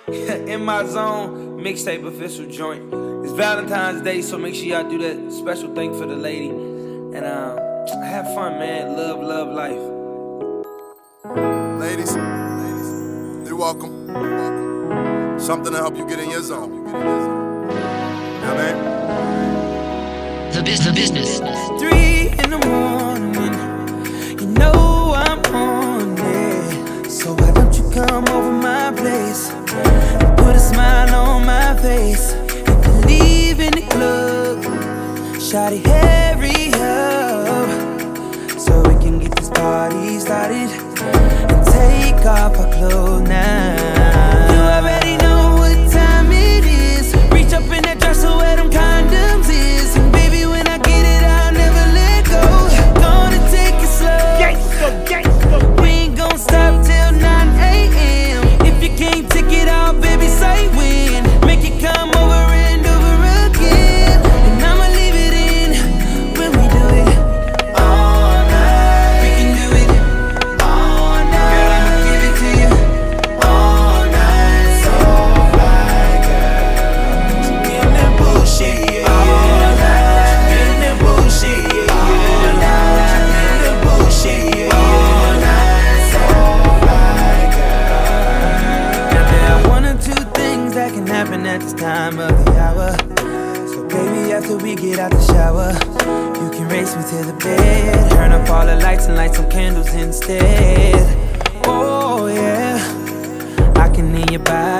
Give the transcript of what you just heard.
In My Zone mixtape official joint. It's Valentine's Day, so make sure y'all do that special thing for the lady. And have fun, man. Love life. Ladies, you're welcome. Something to help you get in your zone. You know what I mean? The business. 3 in the morning, you know I'm on it. So why don't you come over my place and put a smile on my face? You can leave in the club, shawty, hurry up, so we can get this party started and take off our clothes now. You already know what time it is. Reach up in that dresser where them condoms is. And baby, when I get it, I'll never let go. Gonna take it slow. Gangsta. We ain't gon' stop till 9 a.m. If you can't take it out, baby, say when. Make it come over and over again. And I'ma leave it in when we do it all night. We can do it all night. Girl, I'ma give it to you all night. So fly, girl. Getting that bullshit, yeah. All night. Getting that bullshit, yeah. All night. Getting that bullshit, yeah. All night. So fly, girl. Now there are 1 or 2 things that can happen at this time of the hour. So baby, after we get out the shower, you can race me to the bed, turn up all the lights and light some candles instead. Oh yeah, I can hear your body